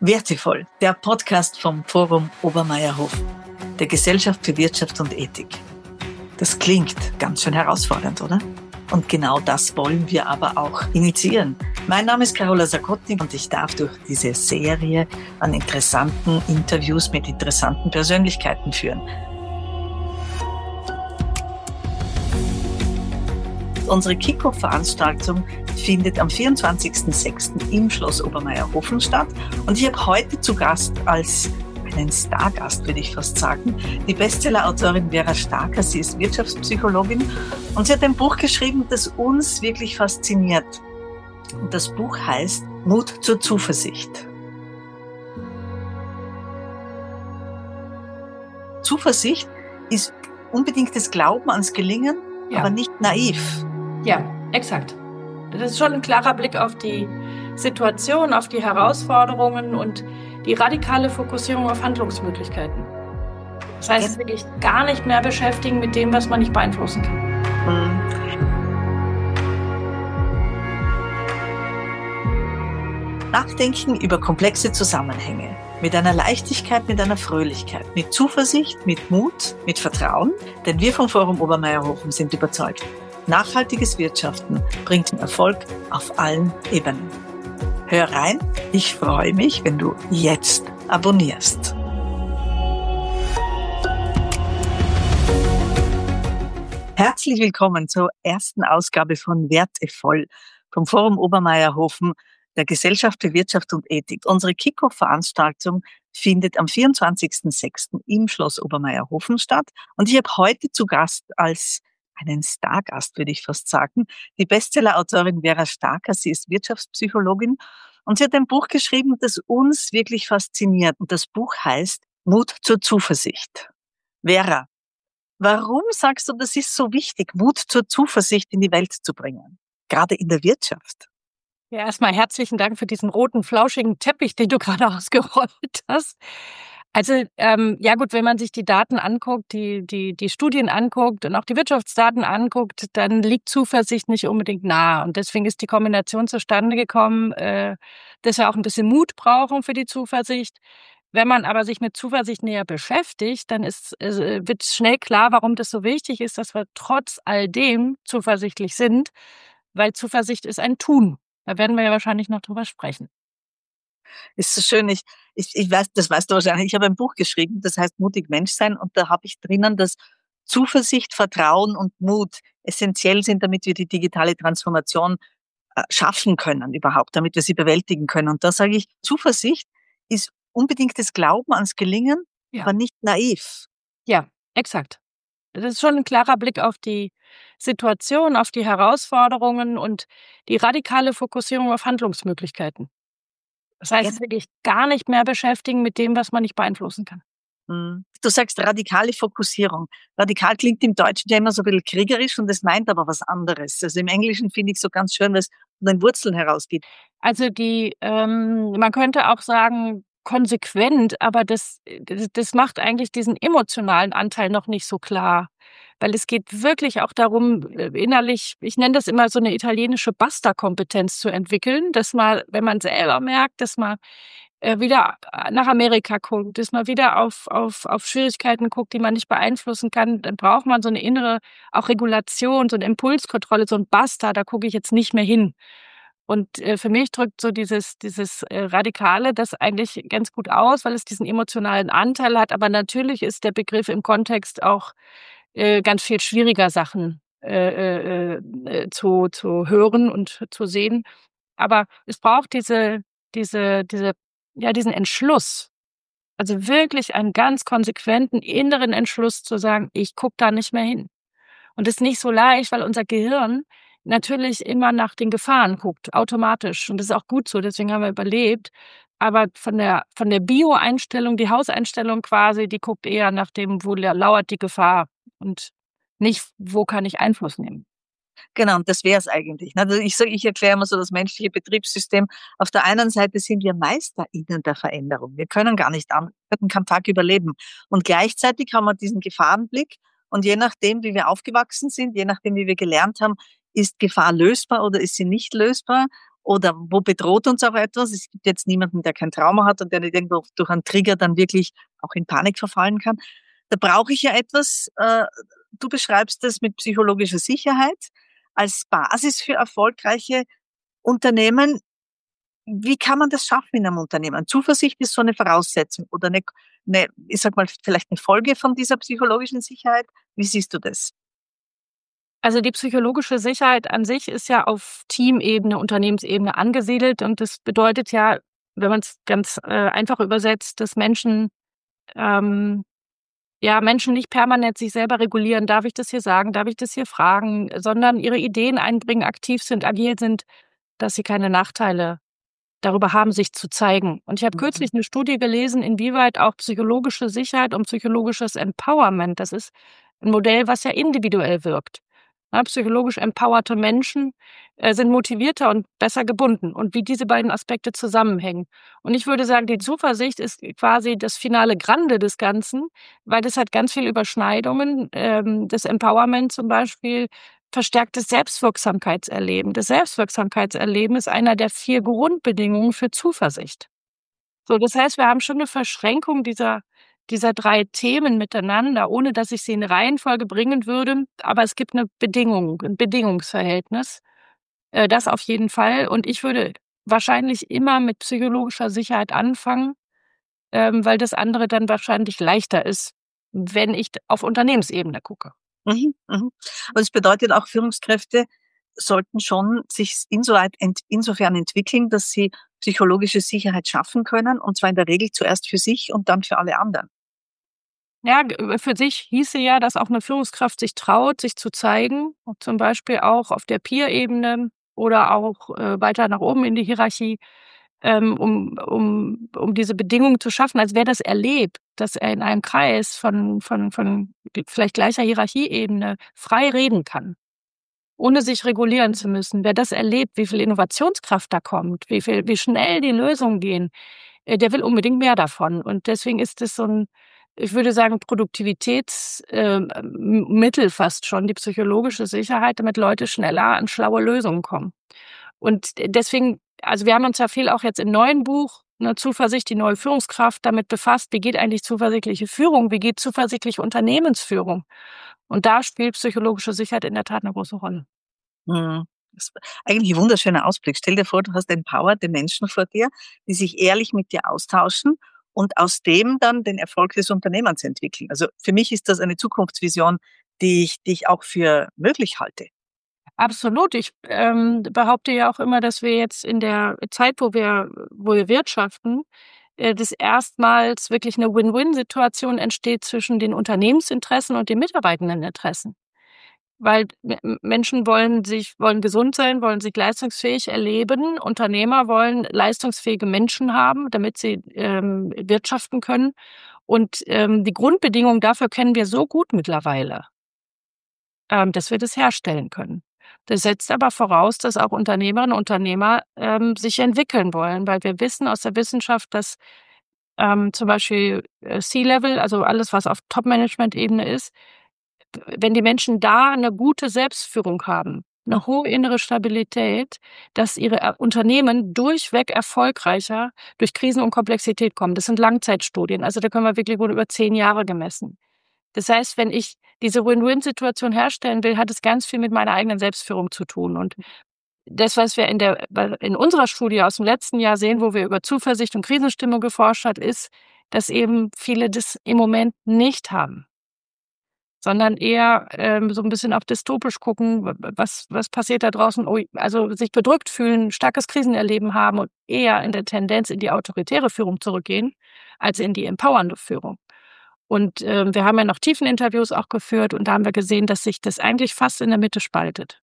Wertevoll, der Podcast vom Forum Obermayr-Hof, der Gesellschaft für Wirtschaft und Ethik. Das klingt ganz schön herausfordernd, oder? Und genau das wollen wir aber auch initiieren. Mein Name ist Carola Sacotti und ich darf durch diese Serie an interessanten Interviews mit interessanten Persönlichkeiten führen. Unsere Kick-Off-Veranstaltung findet am 24.06. im Schloss Obermayr-Hofen statt. Und ich habe heute zu Gast als einen Stargast, würde ich fast sagen, die Bestseller-Autorin Vera Starker. Sie ist Wirtschaftspsychologin und sie hat ein Buch geschrieben, das uns wirklich fasziniert. Und das Buch heißt Mut zur Zuversicht. Zuversicht ist unbedingtes Glauben ans Gelingen, aber nicht naiv. Ja, exakt. Das ist schon ein klarer Blick auf die Situation, auf die Herausforderungen und die radikale Fokussierung auf Handlungsmöglichkeiten. Das heißt, wirklich gar nicht mehr beschäftigen mit dem, was man nicht beeinflussen kann. Nachdenken über komplexe Zusammenhänge. Mit einer Leichtigkeit, mit einer Fröhlichkeit, mit Zuversicht, mit Mut, mit Vertrauen. Denn wir vom Forum Obermayr-Hofen sind überzeugt, nachhaltiges Wirtschaften bringt Erfolg auf allen Ebenen. Hör rein, ich freue mich, wenn du jetzt abonnierst. Herzlich willkommen zur ersten Ausgabe von Wertevoll vom Forum Obermayr-Hofen, der Gesellschaft für Wirtschaft und Ethik. Unsere Kick-Off-Veranstaltung findet am 24.06. im Schloss Obermayr-Hofen statt. Und ich habe heute zu Gast als einen Stargast, würde ich fast sagen, die Bestseller-Autorin Vera Starker. Sie ist Wirtschaftspsychologin und sie hat ein Buch geschrieben, das uns wirklich fasziniert. Und das Buch heißt Mut zur Zuversicht. Vera, warum sagst du, das ist so wichtig, Mut zur Zuversicht in die Welt zu bringen? Gerade in der Wirtschaft. Ja, erstmal herzlichen Dank für diesen roten, flauschigen Teppich, den du gerade ausgerollt hast. Also, ja gut, wenn man sich die Daten anguckt, die Studien anguckt und auch die Wirtschaftsdaten anguckt, dann liegt Zuversicht nicht unbedingt nahe. Und deswegen ist die Kombination zustande gekommen, dass wir auch ein bisschen Mut brauchen für die Zuversicht. Wenn man aber sich mit Zuversicht näher beschäftigt, dann wird schnell klar, warum das so wichtig ist, dass wir trotz all dem zuversichtlich sind, weil Zuversicht ist ein Tun. Da werden wir ja wahrscheinlich noch drüber sprechen. Ist so schön. Ich weiß, das weißt du wahrscheinlich. Ich habe ein Buch geschrieben, das heißt Mutig Mensch sein. Und da habe ich drinnen, dass Zuversicht, Vertrauen und Mut essentiell sind, damit wir die digitale Transformation schaffen können überhaupt, damit wir sie bewältigen können. Und da sage ich, Zuversicht ist unbedingtes Glauben ans Gelingen, aber nicht naiv. Ja, exakt. Das ist schon ein klarer Blick auf die Situation, auf die Herausforderungen und die radikale Fokussierung auf Handlungsmöglichkeiten. Das heißt, wirklich gar nicht mehr beschäftigen mit dem, was man nicht beeinflussen kann. Du sagst radikale Fokussierung. Radikal klingt im Deutschen ja immer so ein bisschen kriegerisch und es meint aber was anderes. Also im Englischen finde ich so ganz schön, weil es von den Wurzeln herausgeht. Also man könnte auch sagen, konsequent, aber das macht eigentlich diesen emotionalen Anteil noch nicht so klar. Weil es geht wirklich auch darum, innerlich, ich nenne das immer so eine italienische Basta-Kompetenz zu entwickeln, dass man, wenn man selber merkt, dass man wieder nach Amerika guckt, dass man wieder auf Schwierigkeiten guckt, die man nicht beeinflussen kann, dann braucht man so eine innere auch Regulation, so eine Impulskontrolle, so ein Basta, da gucke ich jetzt nicht mehr hin. Und für mich drückt so dieses Radikale das eigentlich ganz gut aus, weil es diesen emotionalen Anteil hat. Aber natürlich ist der Begriff im Kontext auch ganz viel schwieriger, Sachen zu hören und zu sehen. Aber es braucht diesen Entschluss. Also wirklich einen ganz konsequenten inneren Entschluss zu sagen, ich gucke da nicht mehr hin. Und das ist nicht so leicht, weil unser Gehirn natürlich immer nach den Gefahren guckt, automatisch. Und das ist auch gut so, deswegen haben wir überlebt. Aber von der Bio-Einstellung, die Hauseinstellung quasi, die guckt eher nach dem, wo lauert die Gefahr und nicht, wo kann ich Einfluss nehmen. Genau, und das wäre es eigentlich. Also ich erkläre immer so das menschliche Betriebssystem. Auf der einen Seite sind wir MeisterInnen der Veränderung. Wir können gar nicht an, können keinen Tag überleben. Und gleichzeitig haben wir diesen Gefahrenblick. Und je nachdem, wie wir aufgewachsen sind, je nachdem, wie wir gelernt haben, ist Gefahr lösbar oder ist sie nicht lösbar? Oder wo bedroht uns auch etwas? Es gibt jetzt niemanden, der kein Trauma hat und der nicht irgendwo durch einen Trigger dann wirklich auch in Panik verfallen kann. Da brauche ich ja etwas, du beschreibst das mit psychologischer Sicherheit als Basis für erfolgreiche Unternehmen. Wie kann man das schaffen in einem Unternehmen? Zuversicht ist so eine Voraussetzung oder ich sag mal, vielleicht eine Folge von dieser psychologischen Sicherheit. Wie siehst du das? Also, die psychologische Sicherheit an sich ist ja auf Teamebene, Unternehmensebene angesiedelt und das bedeutet ja, wenn man's ganz, einfach übersetzt, dass ähm Menschen nicht permanent sich selber regulieren: „Darf ich das hier sagen? Darf ich das hier fragen?“, sondern ihre Ideen einbringen, aktiv sind, agil sind, dass sie keine Nachteile darüber haben, sich zu zeigen. Und ich habe Mhm. kürzlich 'ne Studie gelesen, inwieweit auch psychologische Sicherheit und psychologisches Empowerment, das ist 'n Modell, was ja individuell wirkt. Ne, psychologisch empowerte Menschen, sind motivierter und besser gebunden und wie diese beiden Aspekte zusammenhängen. Und ich würde sagen, die Zuversicht ist quasi das Finale Grande des Ganzen, weil das hat ganz viel Überschneidungen. Das Empowerment zum Beispiel verstärkt das Selbstwirksamkeitserleben. Das Selbstwirksamkeitserleben ist einer der 4 Grundbedingungen für Zuversicht. So, das heißt, wir haben schon 'ne Verschränkung dieser 3 Themen miteinander, ohne dass ich sie in Reihenfolge bringen würde, aber es gibt 'ne Bedingung 'n Bedingungsverhältnis, das auf jeden Fall. Und ich würde wahrscheinlich immer mit psychologischer Sicherheit anfangen, weil das andere dann wahrscheinlich leichter ist, wenn ich d auf Unternehmensebene gucke. Mhm, mhm. Aber das bedeutet auch, Führungskräfte sollten schon sich insofern entwickeln, dass sie psychologische Sicherheit schaffen können, und zwar in der Regel zuerst für sich und dann für alle anderen. Ja, für sich hieße ja, dass auch 'ne Führungskraft sich traut, sich zu zeigen, zum Beispiel auch auf der Peer-Ebene oder auch, weiter nach oben in die Hierarchie, um diese Bedingungen zu schaffen, als wer das erlebt, dass er in einem Kreis von vielleicht gleicher Hierarchieebene frei reden kann, ohne sich regulieren zu müssen. Wer das erlebt, wie viel Innovationskraft da kommt, wie schnell die Lösungen gehen, der will unbedingt mehr davon. Und deswegen ist es so 'n, ich würde sagen, Produktivitäts Mittel fast schon, die psychologische Sicherheit, damit Leute schneller an schlaue Lösungen kommen. Und deswegen, also, wir haben uns ja viel auch jetzt im neuen Buch, ne, „Zuversicht, die neue Führungskraft“, damit befasst, wie geht eigentlich zuversichtliche Führung, wie geht zuversichtliche Unternehmensführung? Und da spielt psychologische Sicherheit in der Tat 'ne große Rolle. Mhm. Das ist eigentlich ein wunderschöner Ausblick. Stell dir vor, du hast empowerte Menschen vor dir, die sich ehrlich mit dir austauschen und aus dem dann den Erfolg des Unternehmens entwickeln. Also, für mich ist das eine Zukunftsvision, die ich auch für möglich halte. Absolut. Ich, behaupte ja auch immer, dass wir jetzt in der Zeit, wo wir wirtschaften, dass erstmals wirklich 'ne Win-Win-Situation entsteht zwischen den Unternehmensinteressen und den Mitarbeitendeninteressen. Weil Menschen wollen gesund sein, wollen sich leistungsfähig erleben. Unternehmer wollen leistungsfähige Menschen haben, damit sie, wirtschaften können. Und, die Grundbedingungen dafür kennen wir so gut mittlerweile, dass wir das herstellen können. Das setzt aber voraus, dass auch Unternehmerinnen und Unternehmer, sich entwickeln wollen, weil wir wissen aus der Wissenschaft, dass, zum Beispiel, C-Level, also alles, was auf Top-Management-Ebene ist, wenn die Menschen da 'ne gute Selbstführung haben, 'ne hohe innere Stabilität, dass ihre, Unternehmen durchweg erfolgreicher durch Krisen und Komplexität kommen. Das sind Langzeitstudien, also da können wir wirklich wohl über 10 Jahre gemessen. Das heißt, wenn ich diese Win-Win-Situation herstellen will, hat es ganz viel mit meiner eigenen Selbstführung zu tun. Und das, was wir in unserer Studie aus dem letzten Jahr sehen, wo wir über Zuversicht und Krisenstimmung geforscht hat, ist, dass eben viele das im Moment nicht haben, sondern eher, so 'n bisschen auch dystopisch gucken, was passiert da draußen? Ui, also sich bedrückt fühlen, starkes Krisenerleben haben und eher in der Tendenz in die autoritäre Führung zurückgehen, als in die empowernde Führung. Und, wir haben ja noch Tiefeninterviews auch geführt und da haben wir gesehen, dass sich das eigentlich fast in der Mitte spaltet.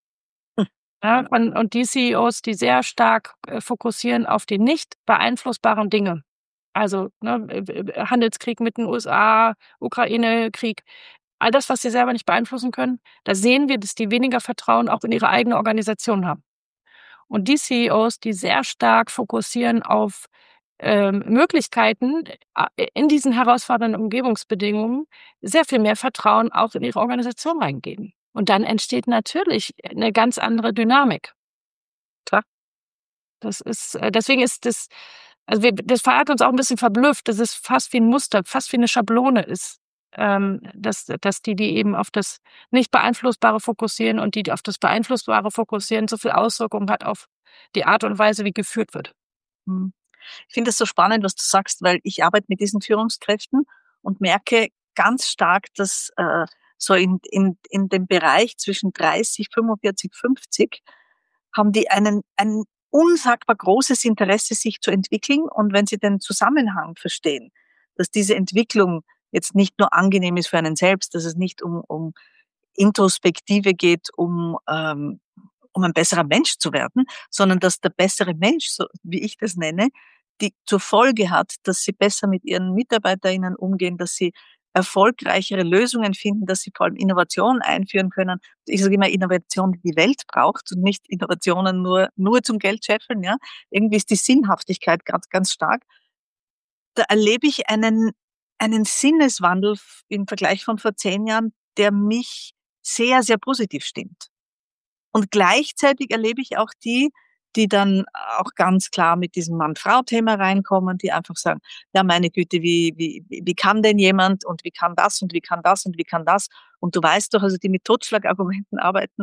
Ja, und die CEOs, die sehr stark, fokussieren auf die nicht beeinflussbaren Dinge. Also, ne, Handelskrieg mit den USA, Ukraine-Krieg, all das, was sie selber nicht beeinflussen können, da sehen wir, dass die weniger Vertrauen auch in ihre eigene Organisation haben. Und die CEOs, die sehr stark fokussieren auf, Möglichkeiten, in diesen herausfordernden Umgebungsbedingungen sehr viel mehr Vertrauen auch in ihre Organisation reingeben. Und dann entsteht natürlich 'ne ganz andere Dynamik. Klar. Deswegen ist das, das hat uns auch ein bisschen verblüfft, dass es fast wie ein Muster, fast wie eine Schablone ist, dass die eben auf das nicht Beeinflussbare fokussieren und die auf das Beeinflussbare fokussieren, so viel Auswirkungen hat auf die Art und Weise, wie geführt wird. Hm. Ich finde es so spannend, was du sagst, weil ich arbeite mit diesen Führungskräften und merke ganz stark, dass so in dem Bereich zwischen 30, 45, 50 haben die ein unsagbar großes Interesse, sich zu entwickeln. Und wenn sie den Zusammenhang verstehen, dass diese Entwicklung jetzt nicht nur angenehm ist für einen selbst, dass es nicht um Introspektive geht, um ein besserer Mensch zu werden, sondern dass der bessere Mensch, so wie ich das nenne, die zur Folge hat, dass sie besser mit ihren MitarbeiterInnen umgehen, dass sie erfolgreichere Lösungen finden, dass sie vor allem Innovationen einführen können. Ich sage immer Innovation, die die Welt braucht und nicht Innovationen nur zum Geld scheffeln, ja. Irgendwie ist die Sinnhaftigkeit ganz, ganz stark. Da erlebe ich einen Sinneswandel im Vergleich von vor 10 Jahren, der mich sehr, sehr positiv stimmt. Und gleichzeitig erlebe ich auch die dann auch ganz klar mit diesem Mann-Frau-Thema reinkommen, die einfach sagen, ja, meine Güte, wie kann denn jemand und wie kann das und wie kann das und wie kann das? Und du weißt doch, also die mit Totschlagargumenten arbeiten,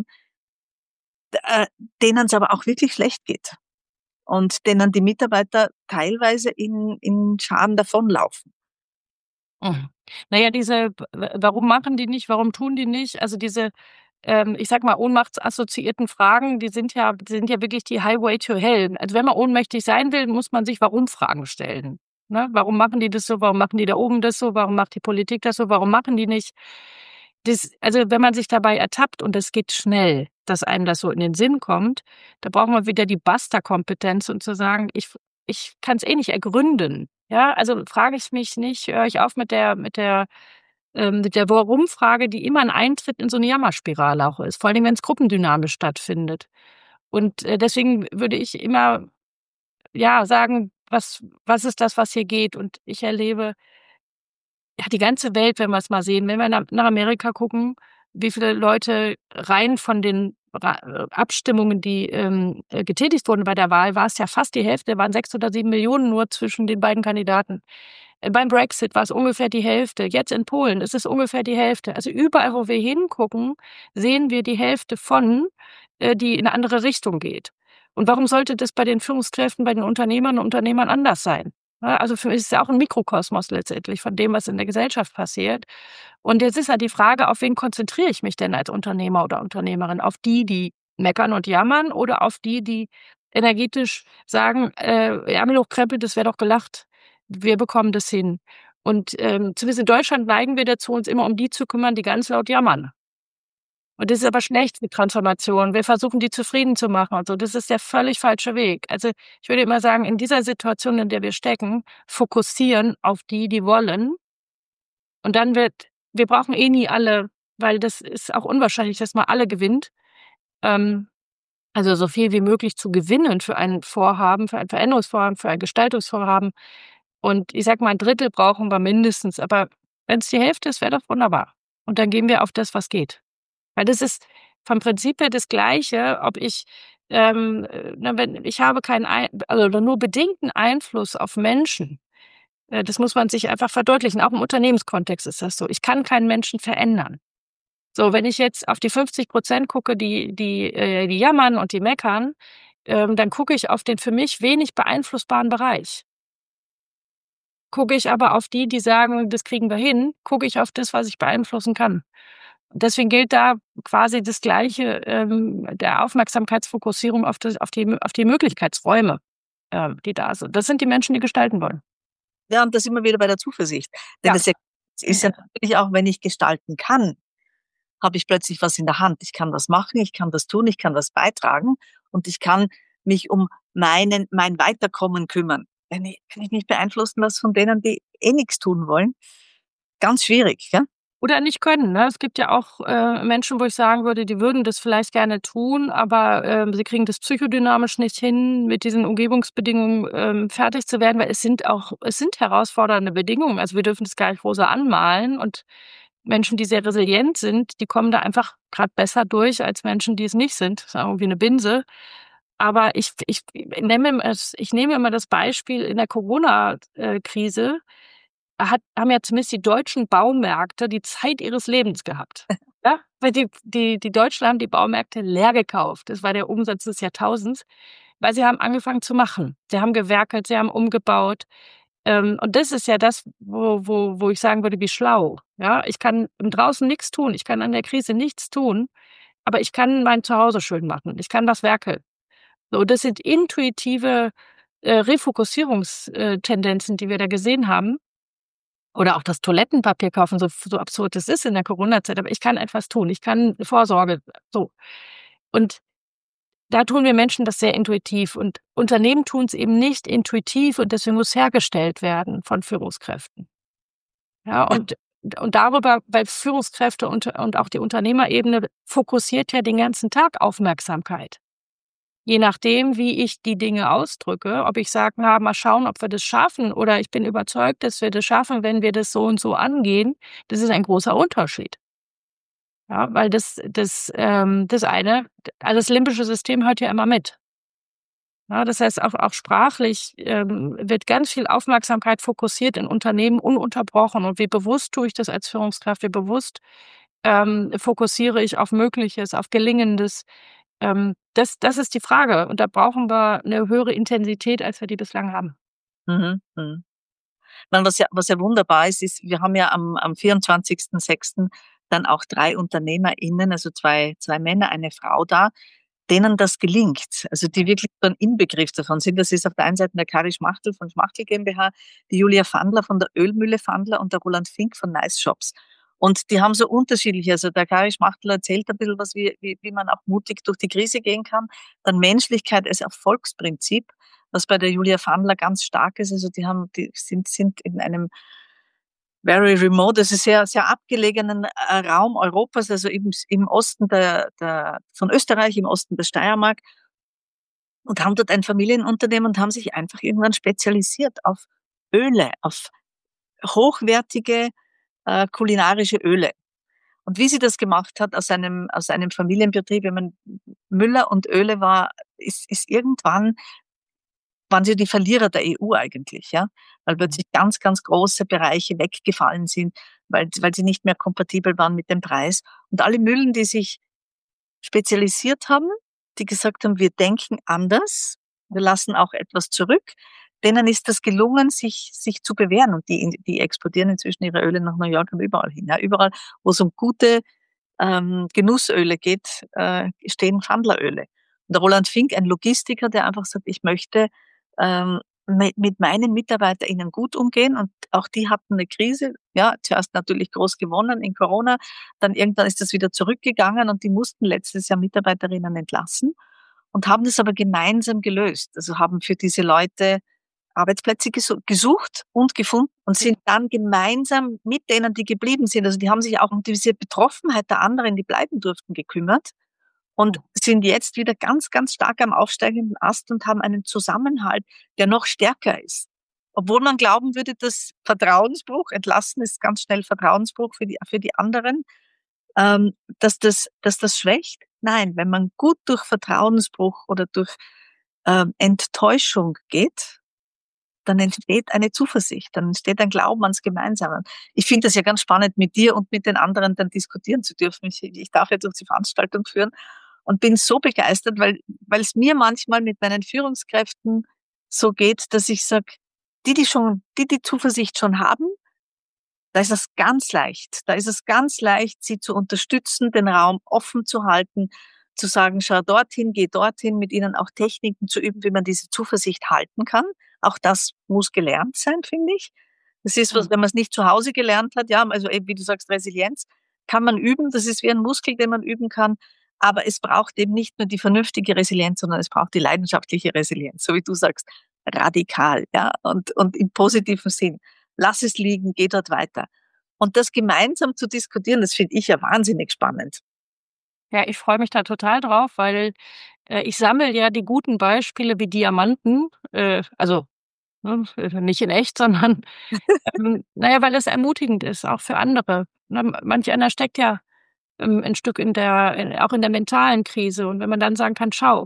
denen es aber auch wirklich schlecht geht und denen die Mitarbeiter teilweise in Scharen davonlaufen. Mhm. Naja, warum machen die nicht, warum tun die nicht? Also diese, ich sag mal, ohnmachtsassoziierten Fragen, die sind ja wirklich die Highway to Hell. Also wenn man ohnmächtig sein will, muss man sich Warum-Fragen stellen. Ne? Warum machen die das so? Warum machen die da oben das so? Warum macht die Politik das so? Warum machen die nicht? Also wenn man sich dabei ertappt und es geht schnell, dass einem das so in den Sinn kommt, da braucht man wieder die Basta-Kompetenz und zu sagen, ich kann es eh nicht ergründen. Ja, also frage ich mich nicht, höre ich auf mit der Warum-Frage, die immer ein Eintritt in so eine Jammerspirale auch ist, vor allem wenn es gruppendynamisch stattfindet. Und deswegen würde ich immer ja sagen, was ist das, was hier geht? Und ich erlebe ja die ganze Welt, wenn wir es mal sehen, wenn wir nach Amerika gucken, wie viele Leute rein von den Abstimmungen, die getätigt wurden bei der Wahl, war es ja fast die Hälfte, waren 6 oder 7 Millionen nur zwischen den beiden Kandidaten. Beim Brexit war es ungefähr die Hälfte. Jetzt in Polen ist es ungefähr die Hälfte. Also überall, wo wir hingucken, sehen wir die Hälfte von, die in eine andere Richtung geht. Und warum sollte das bei den Führungskräften, bei den Unternehmern und Unternehmern anders sein? Ja, also für mich ist es ja auch ein Mikrokosmos letztendlich von dem, was in der Gesellschaft passiert. Und jetzt ist halt die Frage, auf wen konzentriere ich mich denn als Unternehmer oder Unternehmerin? Auf die meckern und jammern oder auf die energetisch sagen, Ärmel hochkrempeln, das wäre doch gelacht. Wir bekommen das hin. Und zumindest in Deutschland neigen wir dazu, uns immer um die zu kümmern, die ganz laut jammern. Und das ist aber schlecht mit Transformation. Wir versuchen, die zufrieden zu machen und so. Das ist der völlig falsche Weg. Also ich würde immer sagen, in dieser Situation, in der wir stecken, fokussieren auf die wollen. Und dann wir brauchen eh nie alle, weil das ist auch unwahrscheinlich, dass man alle gewinnt. Ähm, also so viel wie möglich zu gewinnen für ein Vorhaben, für ein Veränderungsvorhaben, für ein Gestaltungsvorhaben. Und ich sage mal, 1/3 brauchen wir mindestens. Aber wenn es die Hälfte ist, wäre doch wunderbar. Und dann gehen wir auf das, was geht. Weil das ist vom Prinzip her das Gleiche, ob ich, wenn ich habe keinen also nur bedingten Einfluss auf Menschen. Das muss man sich einfach verdeutlichen. Auch im Unternehmenskontext ist das so. Ich kann keinen Menschen verändern. So, wenn ich jetzt auf die 50% gucke, die jammern und die meckern, dann gucke ich auf den für mich wenig beeinflussbaren Bereich. Gucke ich aber auf die sagen, das kriegen wir hin, gucke ich auf das, was ich beeinflussen kann. Deswegen gilt da quasi das Gleiche, der Aufmerksamkeitsfokussierung auf die Möglichkeitsräume, die da sind. Das sind die Menschen, die gestalten wollen. Ja, und das immer wieder bei der Zuversicht. Denn Ja. es ist ja natürlich auch, wenn ich gestalten kann, habe ich plötzlich was in der Hand. Ich kann was machen, ich kann was tun, ich kann was beitragen und ich kann mich um mein Weiterkommen kümmern. Wenn ich mich beeinflussen lasse von denen, die eh nichts tun wollen, ganz schwierig, ja? Oder nicht können, ne? Es gibt ja auch, Menschen, wo ich sagen würde, die würden das vielleicht gerne tun, aber, sie kriegen das psychodynamisch nicht hin, mit diesen Umgebungsbedingungen, fertig zu werden, weil es sind herausfordernde Bedingungen. Also, wir dürfen das gar nicht rosa anmalen und Menschen, die sehr resilient sind, die kommen da einfach grad besser durch als Menschen, die es nicht sind. Das ist irgendwie 'ne Binse. Aber ich nehme immer das Beispiel in der Corona-Krise, haben ja zumindest die deutschen Baumärkte die Zeit ihres Lebens gehabt. Ja, weil die Deutschen haben die Baumärkte leer gekauft. Das war der Umsatz des Jahrtausends, weil sie haben angefangen zu machen. Sie haben gewerkelt, sie haben umgebaut. Und das ist ja das, wo ich sagen würde, wie schlau. Ja, ich kann draußen nichts tun. Ich kann an der Krise nichts tun, aber ich kann mein Zuhause schön machen. Ich kann was werkeln. So, das sind intuitive Refokussierungstendenzen, die wir da gesehen haben. Oder auch das Toilettenpapier kaufen, so absurd es ist in der Corona-Zeit, aber ich kann etwas tun. Ich kann Vorsorge, so. Und da tun wir Menschen das sehr intuitiv und Unternehmen tun es eben nicht intuitiv und deswegen muss hergestellt werden von Führungskräften. Ja, Ja. und darüber, weil Führungskräfte und auch die Unternehmerebene fokussiert ja den ganzen Tag Aufmerksamkeit. Je nachdem, wie ich die Dinge ausdrücke, ob ich sage: „Na, mal schauen, ob wir das schaffen“, oder „Ich bin überzeugt, dass wir das schaffen, wenn wir das so und so angehen“, das ist ein großer Unterschied. Ja, weil das eine also das limbische System hört ja immer mit. Ja, das heißt, auch sprachlich, wird ganz viel Aufmerksamkeit fokussiert in Unternehmen ununterbrochen. Und wie bewusst tue ich das als Führungskraft? Wie bewusst, fokussiere ich auf Mögliches, auf Gelingendes? Das ist die Frage. Und da brauchen wir eine höhere Intensität, als wir die bislang haben. Mhm. Mhm. Nein, was ja wunderbar ist, ist, wir haben ja am 24.06. dann auch 3 UnternehmerInnen, also zwei Männer, eine Frau da, denen das gelingt, also die wirklich so 'n Inbegriff davon sind. Das ist auf der einen Seite der Kari Schmachtel von Schmachtel GmbH, die Julia Fandler von der Ölmühle Fandler und der Roland Fink von Nice Shops. Und die haben so unterschiedliche, also der Kari Schmachtel erzählt ein bisschen was, wie man auch mutig durch die Krise gehen kann. Dann Menschlichkeit als Erfolgsprinzip, was bei der Julia Fandler ganz stark ist. Also die sind in einem very remote, also sehr abgelegenen Raum Europas, also im Osten von Österreich, im Osten der Steiermark, und haben dort ein Familienunternehmen und haben sich einfach irgendwann spezialisiert auf Öle, auf hochwertige kulinarische Öle. Und wie sie das gemacht hat aus einem Familienbetrieb, ich meine, Müller und Öle ist irgendwann waren sie die Verlierer der EU eigentlich, ja, weil plötzlich ganz, ganz große Bereiche weggefallen sind, weil sie nicht mehr kompatibel waren mit dem Preis. Und alle Mühlen, die sich spezialisiert haben, die gesagt haben: „Wir denken anders, wir lassen auch etwas zurück“, denen ist das gelungen, sich zu bewähren, und die exportieren inzwischen ihre Öle nach New York und überall hin. Ja, überall, wo es um gute Genussöle geht, stehen Pfandleröle. Und der Roland Fink, ein Logistiker, der einfach sagt: „Ich möchte mit meinen MitarbeiterInnen gut umgehen“, und auch die hatten eine Krise. Ja, zuerst natürlich groß gewonnen in Corona, dann irgendwann ist das wieder zurückgegangen und die mussten letztes Jahr Mitarbeiterinnen entlassen und haben das aber gemeinsam gelöst. Also, haben für diese Leute Arbeitsplätze gesucht und gefunden und sind dann gemeinsam mit denen, die geblieben sind, also die haben sich auch um diese Betroffenheit der anderen, die bleiben durften, gekümmert und sind jetzt wieder ganz, ganz stark am aufsteigenden Ast und haben einen Zusammenhalt, der noch stärker ist. Obwohl man glauben würde, dass Vertrauensbruch, entlassen ist ganz schnell Vertrauensbruch für die anderen, dass das schwächt. Nein, wenn man gut durch Vertrauensbruch oder durch Enttäuschung geht, dann entsteht eine Zuversicht, dann entsteht ein Glauben ans Gemeinsame. Ich finde das ja ganz spannend, mit dir und mit den anderen dann diskutieren zu dürfen. Ich darf ja durch die Veranstaltung führen und bin so begeistert, weil es mir manchmal mit meinen Führungskräften so geht, dass ich sage, die Zuversicht schon haben, da ist es ganz leicht. Da ist es ganz leicht, sie zu unterstützen, den Raum offen zu halten, zu sagen: „Schau dorthin, geh dorthin“, mit ihnen auch Techniken zu üben, wie man diese Zuversicht halten kann. Auch das muss gelernt sein, finde ich. Das ist was, wenn man es nicht zu Hause gelernt hat, ja, also eben, wie du sagst, Resilienz kann man üben. Das ist wie ein Muskel, den man üben kann. Aber es braucht eben nicht nur die vernünftige Resilienz, sondern es braucht die leidenschaftliche Resilienz, so wie du sagst, radikal, ja, und im positiven Sinn. Lass es liegen, geh dort weiter. Und das gemeinsam zu diskutieren, das finde ich ja wahnsinnig spannend. Ja, ich freue mich da total drauf, weil, ich sammle ja die guten Beispiele wie Diamanten, also, ne, nicht in echt, sondern, na ja, weil es ermutigend ist, auch für andere. Ne, manch einer steckt ja, ein Stück auch in der mentalen Krise. Und wenn man dann sagen kann: „Schau,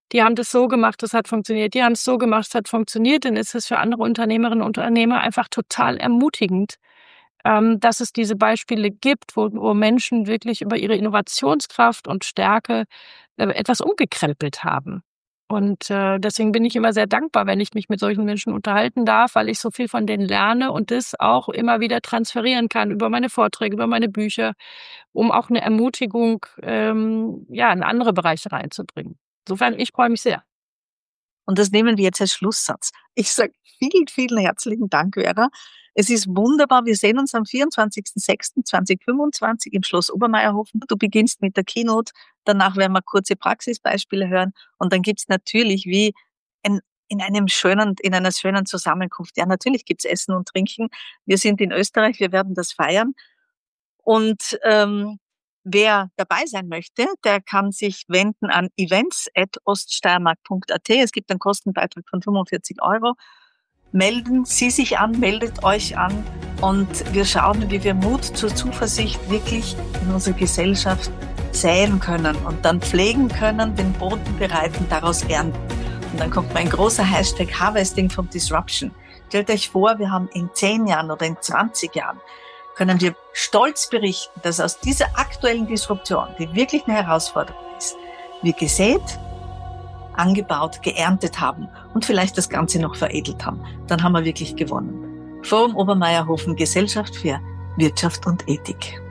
Die haben das so gemacht, das hat funktioniert. Die haben es so gemacht, es hat funktioniert. Dann ist es für andere Unternehmerinnen und Unternehmer einfach total ermutigend, dass es diese Beispiele gibt, wo Menschen wirklich über ihre Innovationskraft und Stärke etwas umgekrempelt haben. Und deswegen bin ich immer sehr dankbar, wenn ich mich mit solchen Menschen unterhalten darf, weil ich so viel von denen lerne und das auch immer wieder transferieren kann über meine Vorträge, über meine Bücher, um auch eine Ermutigung in andere Bereiche reinzubringen. Insofern, ich freue mich sehr. Und das nehmen wir jetzt als Schlusssatz. Ich sage vielen, vielen herzlichen Dank, Vera. Es ist wunderbar. Wir sehen uns am 24.06.2025 im Schloss Obermeierhofen. Du beginnst mit der Keynote. Danach werden wir kurze Praxisbeispiele hören. Und dann gibt's natürlich wie in einer schönen Zusammenkunft. Ja, natürlich gibt's Essen und Trinken. Wir sind in Österreich. Wir werden das feiern. Und wer dabei sein möchte, der kann sich wenden an events@oststeiermark.at. Es gibt einen Kostenbeitrag von 45 €. Melden Sie sich an, meldet euch an und wir schauen, wie wir Mut zur Zuversicht wirklich in unserer Gesellschaft säen können und dann pflegen können, den Boden bereiten, daraus ernten. Und dann kommt mein großer Hashtag Harvesting from Disruption. Stellt euch vor, wir haben in 10 Jahren oder in 20 Jahren können wir stolz berichten, dass aus dieser aktuellen Disruption, die wirklich eine Herausforderung ist, wir gesät, angebaut, geerntet haben und vielleicht das Ganze noch veredelt haben. Dann haben wir wirklich gewonnen. Forum Obermeierhofen, Gesellschaft für Wirtschaft und Ethik.